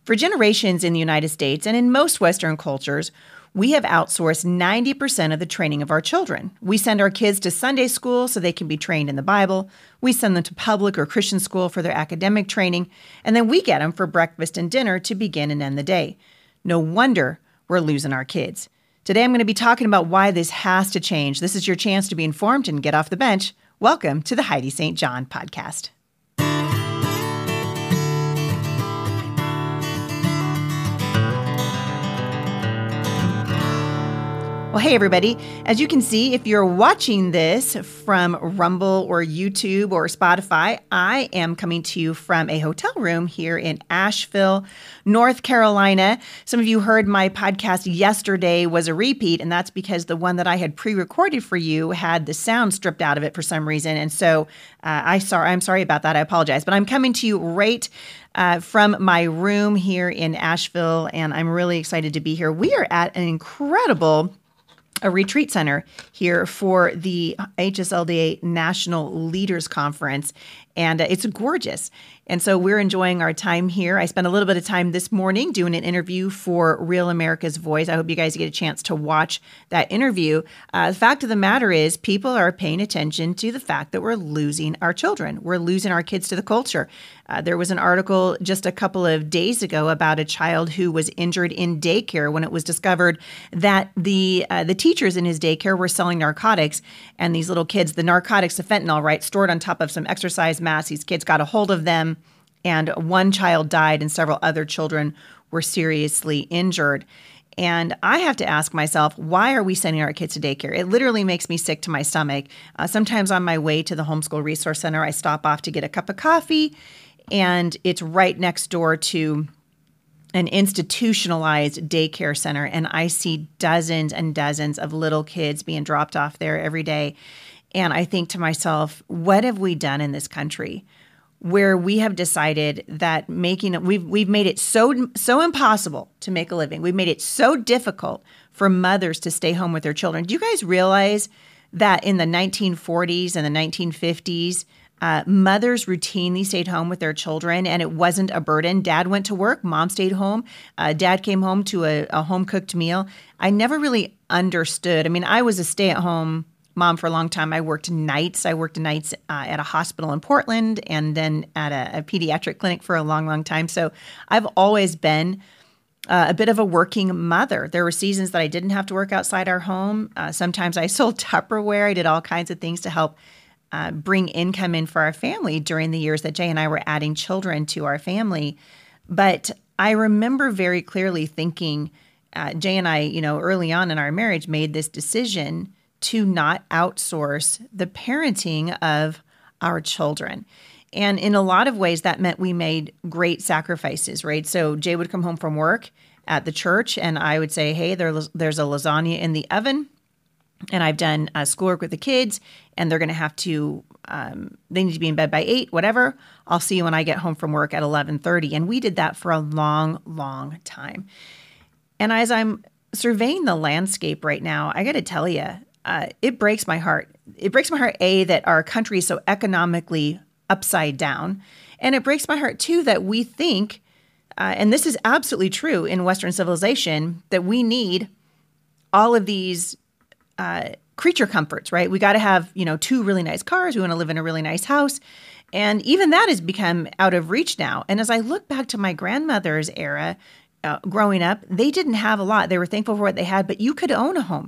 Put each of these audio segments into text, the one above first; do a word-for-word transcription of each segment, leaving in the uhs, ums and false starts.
For generations in the United States and in most Western cultures, we have outsourced ninety percent of the training of our children. We send our kids to Sunday school so they can be trained in the Bible. We send them to public or Christian school for their academic training. And then we get them for breakfast and dinner to begin and end the day. No wonder we're losing our kids. Today, I'm going to be talking about why this has to change. This is your chance to be informed and get off the bench. Welcome to the Heidi Saint John podcast. Well, hey, everybody. As you can see, if you're watching this from Rumble or YouTube or Spotify, I am coming to you from a hotel room here in Asheville, North Carolina. Some of you heard my podcast yesterday was a repeat, and that's because the one that I had pre-recorded for you had the sound stripped out of it for some reason. And so uh, I sorry, I'm sorry about that. I apologize. But I'm coming to you right Uh, from my room here in Asheville, and I'm really excited to be here. We are at an incredible a retreat center here for the H S L D A National Leaders Conference, and uh, it's gorgeous. And so we're enjoying our time here. I spent a little bit of time this morning doing an interview for Real America's Voice. I hope you guys get a chance to watch that interview. Uh, the fact of the matter is people are paying attention to the fact that we're losing our children. We're losing our kids to the culture. Uh, there was an article just a couple of days ago about a child who was injured in daycare when it was discovered that the uh, the teachers in his daycare were selling narcotics, and these little kids, the narcotics, the fentanyl, right, stored on top of some exercise mats. These kids got a hold of them, and one child died, and several other children were seriously injured. And I have to ask myself, why are we sending our kids to daycare? It literally makes me sick to my stomach. Uh, sometimes on my way to the Homeschool Resource Center, I stop off to get a cup of coffee, and it's right next door to an institutionalized daycare center, and I see dozens and dozens of little kids being dropped off there every day. And I think to myself, what have we done in this country where we have decided that making we've we've made it so so impossible to make a living. We've made it so difficult for mothers to stay home with their children. Do you guys realize that in the nineteen forties and the nineteen fifties, uh, mothers routinely stayed home with their children, and it wasn't a burden? Dad went to work, mom stayed home. Uh, dad came home to a, a home-cooked meal. I never really understood. I mean, I was a stay-at-home mom for a long time. I worked nights. I worked nights uh, at a hospital in Portland and then at a, a pediatric clinic for a long, long time. So I've always been uh, a bit of a working mother. There were seasons that I didn't have to work outside our home. Uh, sometimes I sold Tupperware. I did all kinds of things to help uh, bring income in for our family during the years that Jay and I were adding children to our family. But I remember very clearly thinking, uh, Jay and I, you know, early on in our marriage made this decision to not outsource the parenting of our children. And in a lot of ways, that meant we made great sacrifices, right? So Jay would come home from work at the church, and I would say, hey, there's, there's a lasagna in the oven, and I've done uh, schoolwork with the kids, and they're going to have to, um, they need to be in bed by eight, whatever. I'll see you when I get home from work at eleven thirty. And we did that for a long, long time. And as I'm surveying the landscape right now, I got to tell you, Uh, it breaks my heart. It breaks my heart, A, that our country is so economically upside down. And it breaks my heart, too, that we think, uh, and this is absolutely true in Western civilization, that we need all of these uh, creature comforts, right? We got to have, you know, two really nice cars. We want to live in a really nice house. And even that has become out of reach now. And as I look back to my grandmother's era, uh, growing up, they didn't have a lot. They were thankful for what they had, but you could own a home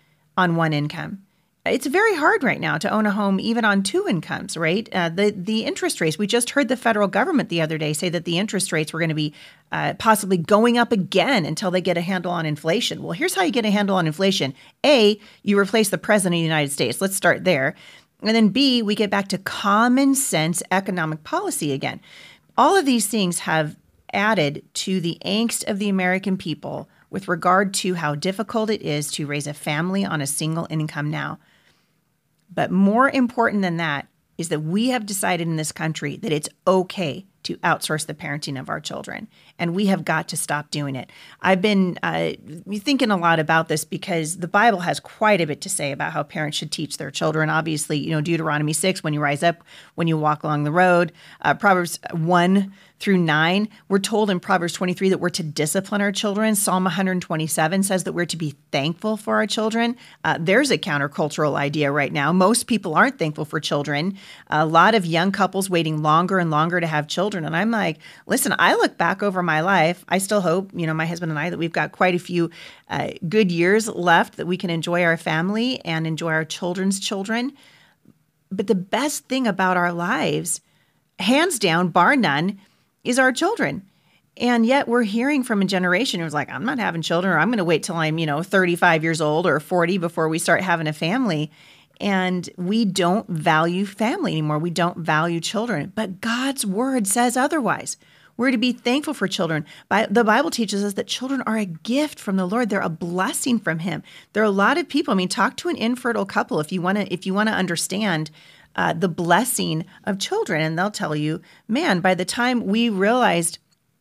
on one income. It's very hard right now to own a home even on two incomes, right? Uh, the the interest rates, we just heard the federal government the other day say that the interest rates were going to be uh, possibly going up again until they get a handle on inflation. Well, here's how you get a handle on inflation. A, you replace the president of the United States. Let's start there. And then B, we get back to common sense economic policy again. All of these things have added to the angst of the American people with regard to how difficult it is to raise a family on a single income now. But more important than that is that we have decided in this country that it's okay to outsource the parenting of our children. And we have got to stop doing it. I've been uh, thinking a lot about this because the Bible has quite a bit to say about how parents should teach their children. Obviously, you know, Deuteronomy six, when you rise up, when you walk along the road, uh, Proverbs one through nine, we're told in Proverbs twenty-three that we're to discipline our children. Psalm one twenty-seven says that we're to be thankful for our children. Uh, there's a countercultural idea right now. Most people aren't thankful for children. A lot of young couples waiting longer and longer to have children. And I'm like, listen, I look back over my life. I still hope, you know, my husband and I, that we've got quite a few uh, good years left that we can enjoy our family and enjoy our children's children. But the best thing about our lives, hands down, bar none, is our children. And yet we're hearing from a generation who's like, I'm not having children, or I'm going to wait till I'm, you know, thirty-five years old or forty before we start having a family. And we don't value family anymore. We don't value children. But God's word says otherwise. We're to be thankful for children. The Bible teaches us that children are a gift from the Lord. They're a blessing from Him. There are a lot of people. I mean, talk to an infertile couple if you want to. If you want to understand uh, the blessing of children, and they'll tell you, man, by the time we realized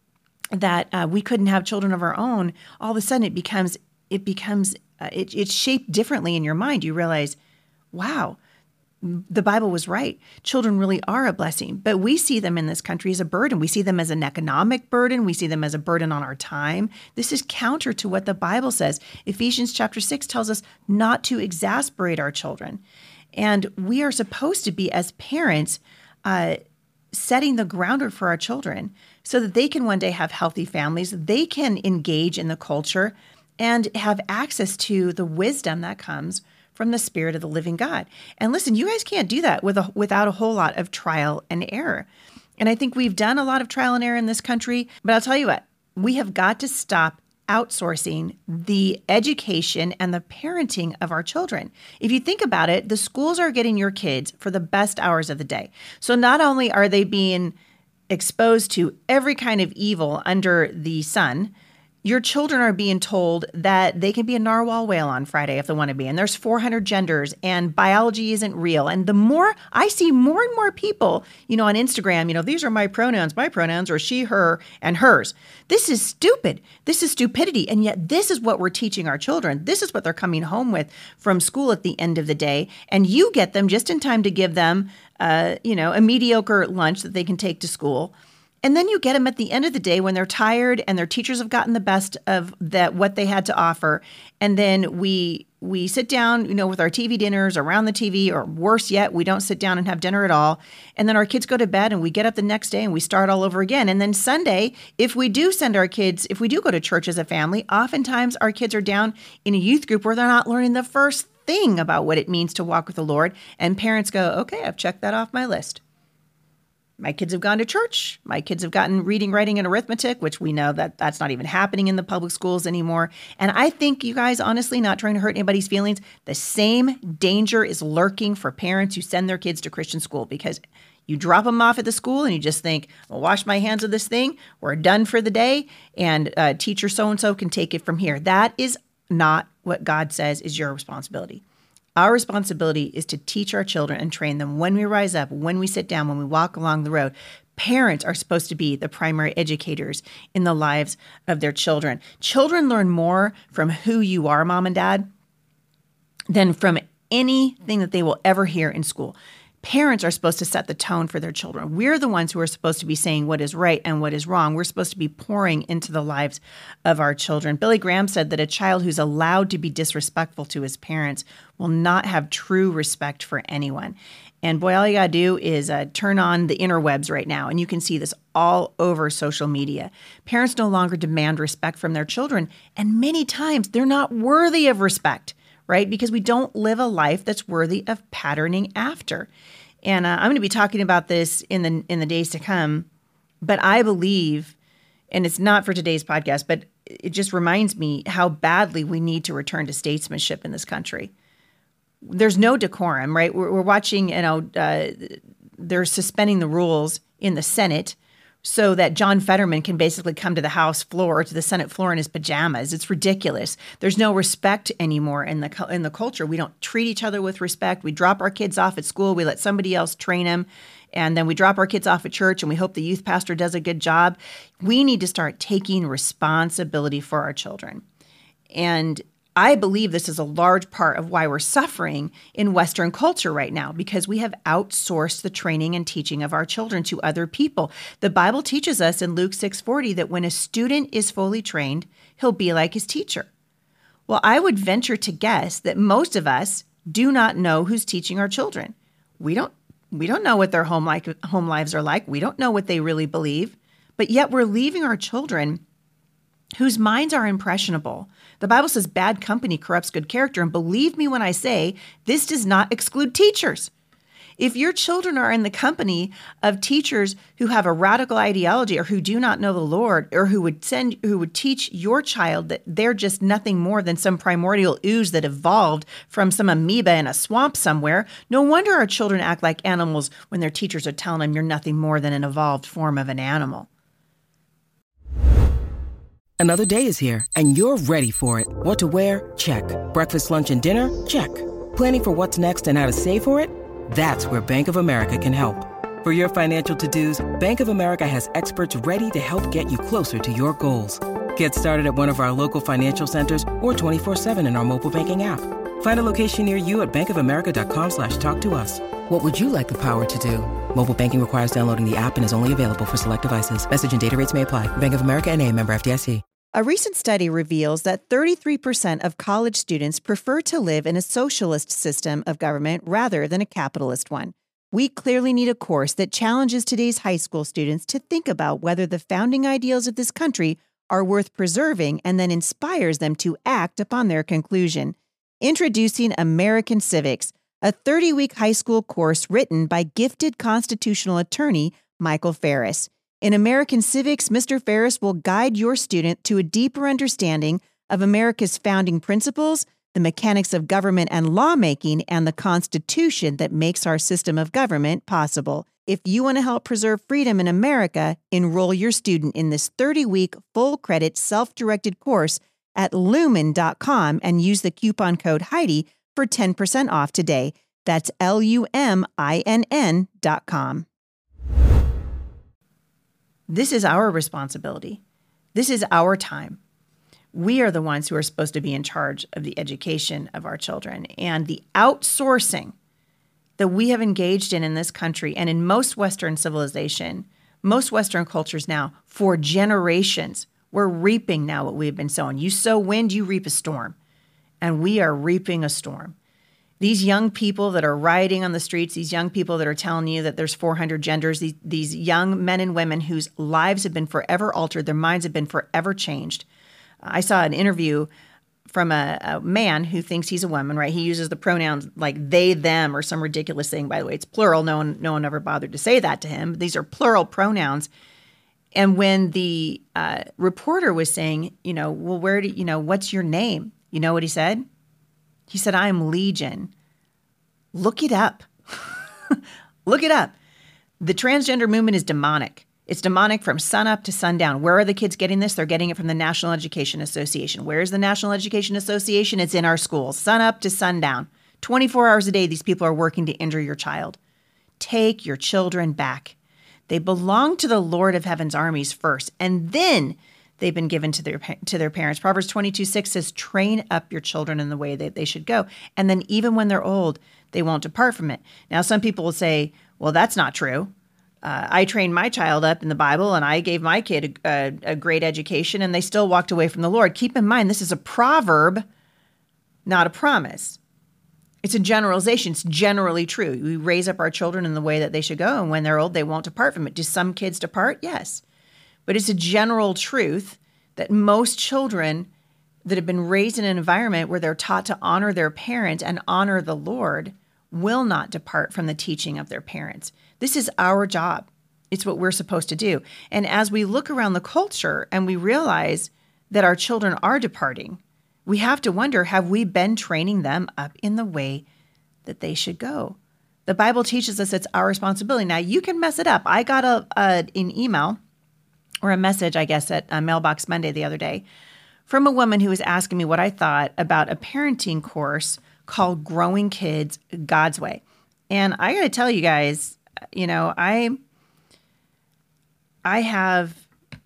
that uh, we couldn't have children of our own, all of a sudden it becomes it becomes uh, it, it's shaped differently in your mind. You realize, wow, the Bible was right. Children really are a blessing, but we see them in this country as a burden. We see them as an economic burden. We see them as a burden on our time. This is counter to what the Bible says. Ephesians chapter six tells us not to exasperate our children. And we are supposed to be, as parents, uh, setting the groundwork for our children so that they can one day have healthy families. They can engage in the culture and have access to the wisdom that comes from the Spirit of the living God. And listen, you guys can't do that with a, without a whole lot of trial and error. And I think we've done a lot of trial and error in this country, but I'll tell you what, we have got to stop outsourcing the education and the parenting of our children. If you think about it, the schools are getting your kids for the best hours of the day. So not only are they being exposed to every kind of evil under the sun, your children are being told that they can be a narwhal whale on Friday if they want to be. And there's four hundred genders and biology isn't real. And the more I see more and more people, you know, on Instagram, you know, these are my pronouns, my pronouns, or she, her, and hers. This is stupid. This is stupidity. And yet this is what we're teaching our children. This is what they're coming home with from school at the end of the day. And you get them just in time to give them, uh, you know, a mediocre lunch that they can take to school. And then you get them at the end of the day when they're tired and their teachers have gotten the best of that what they had to offer. And then we we sit down, you know, with our T V dinners around the T V, or worse yet, we don't sit down and have dinner at all. And then our kids go to bed and we get up the next day and we start all over again. And then Sunday, if we do send our kids, if we do go to church as a family, oftentimes our kids are down in a youth group where they're not learning the first thing about what it means to walk with the Lord. And parents go, okay, I've checked that off my list. My kids have gone to church. My kids have gotten reading, writing, and arithmetic, which we know that that's not even happening in the public schools anymore. And I think, you guys, honestly, not trying to hurt anybody's feelings, the same danger is lurking for parents who send their kids to Christian school, because you drop them off at the school and you just think, I'll wash my hands of this thing. We're done for the day. And uh, teacher so-and-so can take it from here. That is not what God says is your responsibility. Our responsibility is to teach our children and train them when we rise up, when we sit down, when we walk along the road. Parents are supposed to be the primary educators in the lives of their children. Children learn more from who you are, mom and dad, than from anything that they will ever hear in school. Parents are supposed to set the tone for their children. We're the ones who are supposed to be saying what is right and what is wrong. We're supposed to be pouring into the lives of our children. Billy Graham said that a child who's allowed to be disrespectful to his parents will not have true respect for anyone. And boy, all you got to do is uh, turn on the interwebs right now, and you can see this all over social media. Parents no longer demand respect from their children, and many times they're not worthy of respect, right? Because we don't live a life that's worthy of patterning after. And uh, I'm going to be talking about this in the in the days to come. But I believe, and it's not for today's podcast, but it just reminds me how badly we need to return to statesmanship in this country. There's no decorum, right? We're, we're watching, you know, uh, they're suspending the rules in the Senate so that John Fetterman can basically come to the House floor or to the Senate floor in his pajamas. It's ridiculous. There's no respect anymore in the in the culture. We don't treat each other with respect. We drop our kids off at school. We let somebody else train them. and then we drop our kids off at church and we hope the youth pastor does a good job. We need to start taking responsibility for our children. And I believe this is a large part of why we're suffering in Western culture right now, because we have outsourced the training and teaching of our children to other people. The Bible teaches us in Luke six forty that when a student is fully trained, he'll be like his teacher. Well, I would venture to guess that most of us do not know who's teaching our children. We don't we don't know what their home like home lives are like. We don't know what they really believe, but yet we're leaving our children whose minds are impressionable. The Bible says bad company corrupts good character. And believe me when I say this does not exclude teachers. If your children are in the company of teachers who have a radical ideology or who do not know the Lord, or who would send, who would teach your child that they're just nothing more than some primordial ooze that evolved from some amoeba in a swamp somewhere, no wonder our children act like animals when their teachers are telling them you're nothing more than an evolved form of an animal. Another day is here, and you're ready for it. What to wear? Check. Breakfast, lunch, and dinner? Check. Planning for what's next and how to save for it? That's where Bank of America can help. For your financial to-dos, Bank of America has experts ready to help get you closer to your goals. Get started at one of our local financial centers or twenty-four seven in our mobile banking app. Find a location near you at bankofamerica.com slash talk to us. What would you like the power to do? Mobile banking requires downloading the app and is only available for select devices. Message and data rates may apply. Bank of America N A, member F D I C. A recent study reveals that thirty-three percent of college students prefer to live in a socialist system of government rather than a capitalist one. We clearly need a course that challenges today's high school students to think about whether the founding ideals of this country are worth preserving and then inspires them to act upon their conclusion. Introducing American Civics, a thirty-week high school course written by gifted constitutional attorney Michael Farris. In American Civics, Mister Farris will guide your student to a deeper understanding of America's founding principles, the mechanics of government and lawmaking, and the Constitution that makes our system of government possible. If you want to help preserve freedom in America, enroll your student in this thirty-week, full-credit, self-directed course at lumen dot com and use the coupon code Heidi for ten percent off today. That's L U M I N N dot com. This is our responsibility. This is our time. We are the ones who are supposed to be in charge of the education of our children. And the outsourcing that we have engaged in in this country and in most Western civilization, most Western cultures now, for generations, we're reaping now what we've been sowing. You sow wind, you reap a storm. And we are reaping a storm. These young people that are rioting on the streets, these young people that are telling you that there's four hundred genders, these, these young men and women whose lives have been forever altered, their minds have been forever changed. I saw an interview from a, a man who thinks he's a woman, right? He uses the pronouns like they, them, or some ridiculous thing. By the way, it's plural. No one, no one ever bothered to say that to him. These are plural pronouns. And when the uh, reporter was saying, you know, well, where do you know, what's your name? You know what he said? He said, I am Legion. Look it up. Look it up. The transgender movement is demonic. It's demonic from sunup to sundown. Where are the kids getting this? They're getting it from the National Education Association. Where is the National Education Association? It's in our schools, sunup to sundown. twenty-four hours a day, these people are working to injure your child. Take your children back. They belong to the Lord of Heaven's armies first, and then they've been given to their to their parents. Proverbs twenty-two six says, train up your children in the way that they should go. And then even when they're old, they won't depart from it. Now, some people will say, well, that's not true. Uh, I trained my child up in the Bible and I gave my kid a, a, a great education and they still walked away from the Lord. Keep in mind, this is a proverb, not a promise. It's a generalization. It's generally true. We raise up our children in the way that they should go. And when they're old, they won't depart from it. Do some kids depart? Yes. But it's a general truth that most children that have been raised in an environment where they're taught to honor their parent and honor the Lord will not depart from the teaching of their parents. This is our job. It's what we're supposed to do. And as we look around the culture and we realize that our children are departing, we have to wonder, have we been training them up in the way that they should go? The Bible teaches us it's our responsibility. Now, you can mess it up. I got a, a an email or a message, I guess, at uh, Mailbox Monday the other day from a woman who was asking me what I thought about a parenting course called Growing Kids God's Way. And I got to tell you guys, you know, I, I have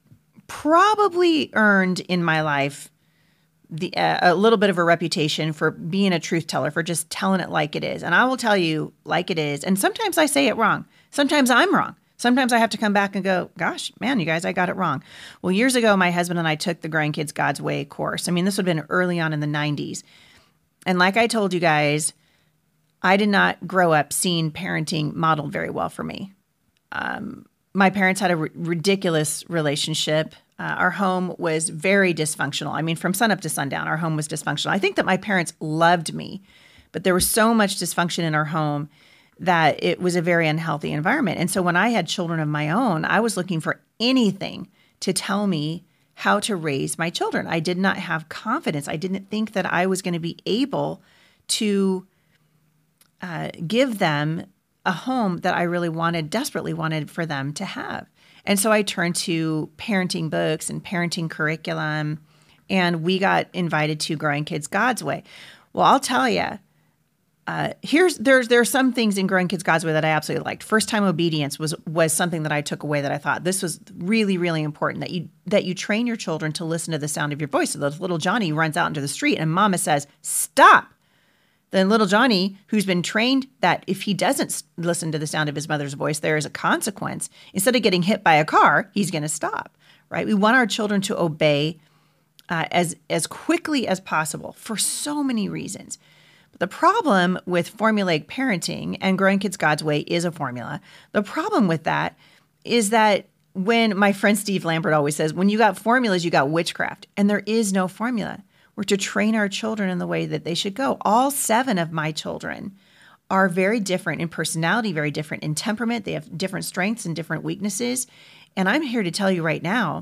probably earned in my life the uh, a little bit of a reputation for being a truth teller, for just telling it like it is. And I will tell you like it is. And sometimes I say it wrong. Sometimes I'm wrong. Sometimes I have to come back and go, gosh, man, you guys, I got it wrong. Well, years ago, my husband and I took the Growing Kids God's Way course. I mean, this would have been early on in the nineties. And like I told you guys, I did not grow up seeing parenting modeled very well for me. Um, my parents had a r- ridiculous relationship. Uh, our home was very dysfunctional. I mean, from sunup to sundown, our home was dysfunctional. I think that my parents loved me, but there was so much dysfunction in our home that it was a very unhealthy environment. And so when I had children of my own, I was looking for anything to tell me how to raise my children. I did not have confidence. I didn't think that I was going to be able to uh, give them a home that I really wanted, desperately wanted for them to have. And so I turned to parenting books and parenting curriculum, and we got invited to Growing Kids God's Way. Well, I'll tell you, uh, here's there's there are some things in Growing Kids God's Way that I absolutely liked. First time obedience was was something that I took away that I thought this was really, really important, that you that you train your children to listen to the sound of your voice. So that little Johnny runs out into the street and mama says, stop. Then little Johnny, who's been trained that if he doesn't listen to the sound of his mother's voice, there is a consequence. Instead of getting hit by a car, he's going to stop, right? We want our children to obey uh, as, as quickly as possible for so many reasons. But the problem with formulaic parenting, and Growing Kids God's Way is a formula, the problem with that is that when my friend Steve Lambert always says, when you got formulas, you got witchcraft, and there is no formula. We're to train our children in the way that they should go. All seven of my children are very different in personality, very different in temperament. They have different strengths and different weaknesses. And I'm here to tell you right now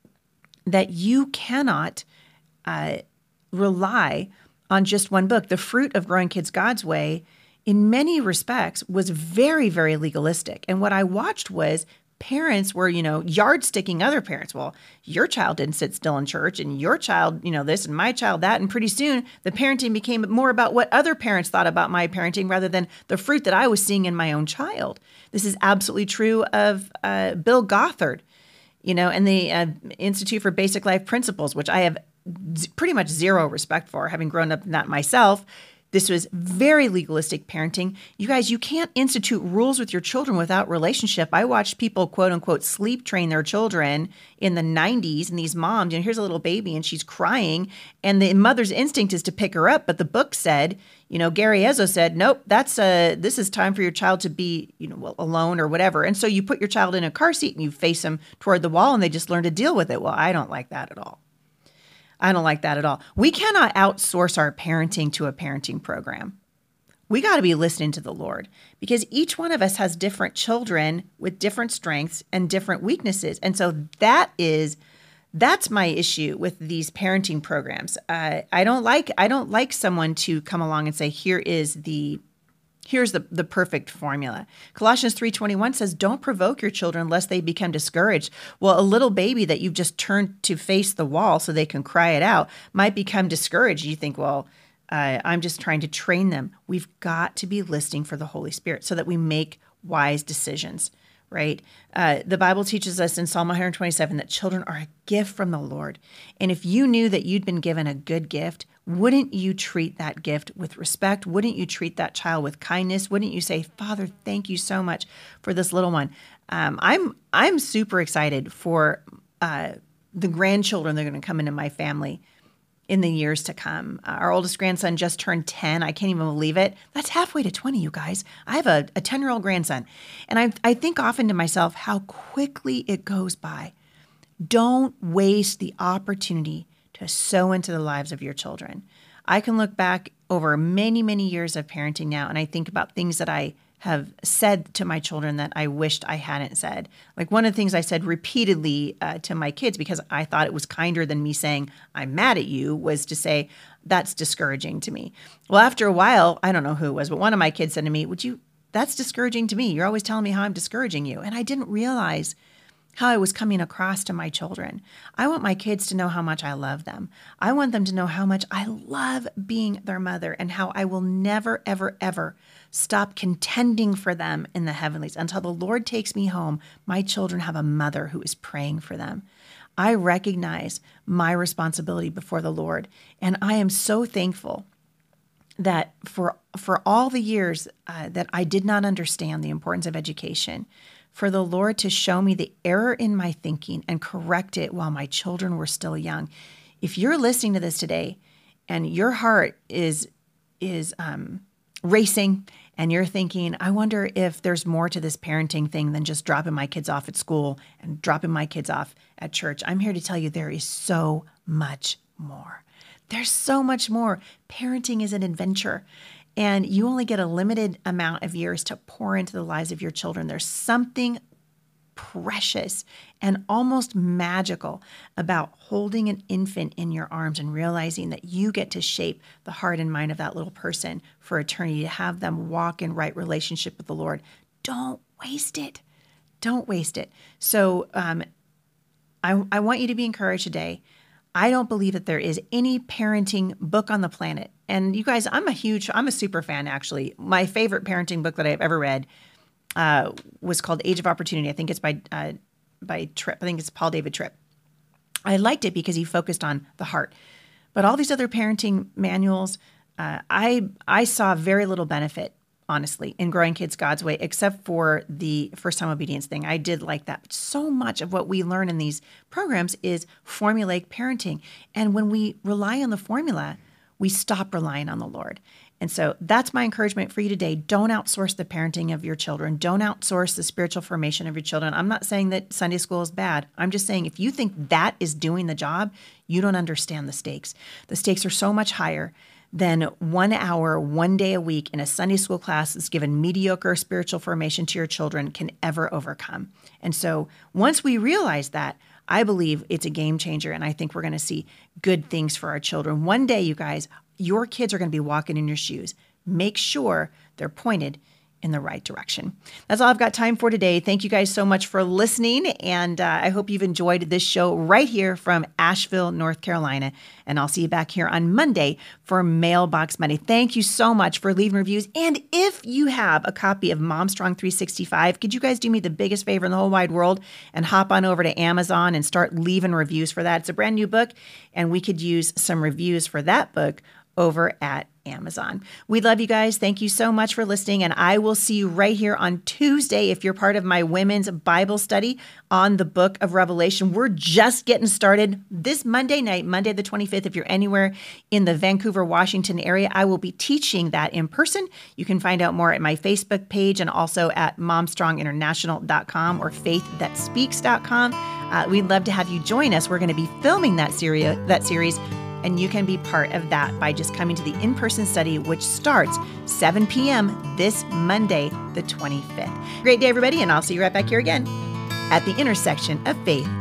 that you cannot uh, rely on just one book. The fruit of Growing Kids God's Way, in many respects, was very, very legalistic. And what I watched was parents were, you know, yardsticking other parents. Well, your child didn't sit still in church, and your child, you know, this, and my child that. And pretty soon the parenting became more about what other parents thought about my parenting rather than the fruit that I was seeing in my own child. This is absolutely true of uh, Bill Gothard, you know, and the uh, Institute for Basic Life Principles, which I have z- pretty much zero respect for, having grown up in that myself. This was very legalistic parenting. You guys, you can't institute rules with your children without relationship. I watched people, quote unquote, sleep train their children in the nineties. And these moms, you know, here's a little baby and she's crying. And the mother's instinct is to pick her up. But the book said, you know, Gary Ezzo said, nope, that's a, this is time for your child to be, you know, alone or whatever. And so you put your child in a car seat and you face them toward the wall and they just learn to deal with it. Well, I don't like that at all. I don't like that at all. We cannot outsource our parenting to a parenting program. We got to be listening to the Lord, because each one of us has different children with different strengths and different weaknesses. And so that is, that's my issue with these parenting programs. Uh, I don't like, I don't like someone to come along and say, here is the Here's the, the perfect formula. Colossians three twenty-one says, don't provoke your children lest they become discouraged. Well, a little baby that you've just turned to face the wall so they can cry it out might become discouraged. You think, well, uh, I'm just trying to train them. We've got to be listening for the Holy Spirit so that we make wise decisions, right? Uh, the Bible teaches us in Psalm one twenty-seven that children are a gift from the Lord. And if you knew that you'd been given a good gift, wouldn't you treat that gift with respect? Wouldn't you treat that child with kindness? Wouldn't you say, Father, thank you so much for this little one? Um, I'm I'm super excited for uh, the grandchildren that are going to come into my family in the years to come. Uh, our oldest grandson just turned ten. I can't even believe it. That's halfway to twenty, you guys. I have a, a ten-year-old grandson. And I, I think often to myself how quickly it goes by. Don't waste the opportunity to sow into the lives of your children. I can look back over many, many years of parenting now, and I think about things that I have said to my children that I wished I hadn't said. Like one of the things I said repeatedly uh, to my kids, because I thought it was kinder than me saying, I'm mad at you, was to say, that's discouraging to me. Well, after a while, I don't know who it was, but one of my kids said to me, would you, that's discouraging to me. You're always telling me how I'm discouraging you. And I didn't realize how I was coming across to my children. I want my kids to know how much I love them. I want them to know how much I love being their mother and how I will never, ever, ever stop contending for them in the heavenlies. Until the Lord takes me home, my children have a mother who is praying for them. I recognize my responsibility before the Lord, and I am so thankful that for for all the years uh, that I did not understand the importance of education, for the Lord to show me the error in my thinking and correct it while my children were still young. If you're listening to this today and your heart is is um, racing and you're thinking, I wonder if there's more to this parenting thing than just dropping my kids off at school and dropping my kids off at church, I'm here to tell you there is so much more. There's so much more. Parenting is an adventure, and you only get a limited amount of years to pour into the lives of your children. There's something precious and almost magical about holding an infant in your arms and realizing that you get to shape the heart and mind of that little person for eternity, to have them walk in right relationship with the Lord. Don't waste it. Don't waste it. So um, I, I want you to be encouraged today. I don't believe that there is any parenting book on the planet. And you guys, I'm a huge, I'm a super fan, actually. My favorite parenting book that I've ever read uh, was called Age of Opportunity. I think it's by uh, by Tripp. I think it's Paul David Tripp. I liked it because he focused on the heart. But all these other parenting manuals, uh, I I saw very little benefit, honestly, in growing kids God's way, except for the first-time obedience thing. I did like that. But so much of what we learn in these programs is formulaic parenting. And when we rely on the formula, we stop relying on the Lord. And so that's my encouragement for you today. Don't outsource the parenting of your children. Don't outsource the spiritual formation of your children. I'm not saying that Sunday school is bad. I'm just saying if you think that is doing the job, you don't understand the stakes. The stakes are so much higher than one hour, one day a week in a Sunday school class that's given mediocre spiritual formation to your children can ever overcome. And so once we realize that, I believe it's a game changer, and I think we're going to see good things for our children. One day, you guys, your kids are going to be walking in your shoes. Make sure they're pointed in the right direction. That's all I've got time for today. Thank you guys so much for listening, and uh, I hope you've enjoyed this show right here from Asheville, North Carolina, and I'll see you back here on Monday for Mailbox Monday. Thank you so much for leaving reviews, and if you have a copy of Momstrong three sixty-five, could you guys do me the biggest favor in the whole wide world and hop on over to Amazon and start leaving reviews for that? It's a brand new book, and we could use some reviews for that book over at Amazon. We love you guys. Thank you so much for listening. And I will see you right here on Tuesday if you're part of my women's Bible study on the book of Revelation. We're just getting started this Monday night, Monday the twenty-fifth. If you're anywhere in the Vancouver, Washington area, I will be teaching that in person. You can find out more at my Facebook page and also at momstrong international dot com or faith that speaks dot com. Uh, we'd love to have you join us. We're going to be filming that series, that series and you can be part of that by just coming to the in-person study, which starts seven p.m. this Monday, the twenty-fifth. Great day, everybody, and I'll see you right back here again at the intersection of faith